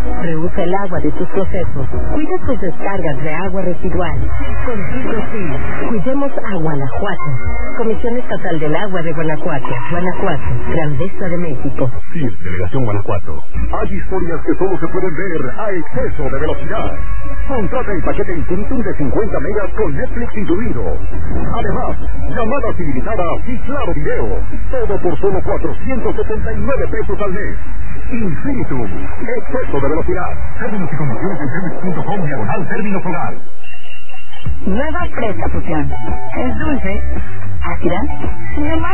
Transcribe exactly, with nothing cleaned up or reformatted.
Reusa el agua de tus procesos. Cuida tus descargas de agua residual. Con Hidrofil, cuidemos a Guanajuato. Comisión Estatal del Agua de Guanajuato. Guanajuato, Grandeza de México. Sí, Delegación Guanajuato. Hay historias que solo se pueden ver a exceso de velocidad. Contrata el paquete Infinitum de cincuenta megas con Netflix incluido. Además, llamadas ilimitadas y claro video. Todo por solo cuatrocientos setenta y nueve pesos al mes. Infinitum, exceso de velocidad. Términos y condiciones en telmex punto com diagonal términos hogar. Nueva fresca fusión. Es dulce, ácida, sin embargo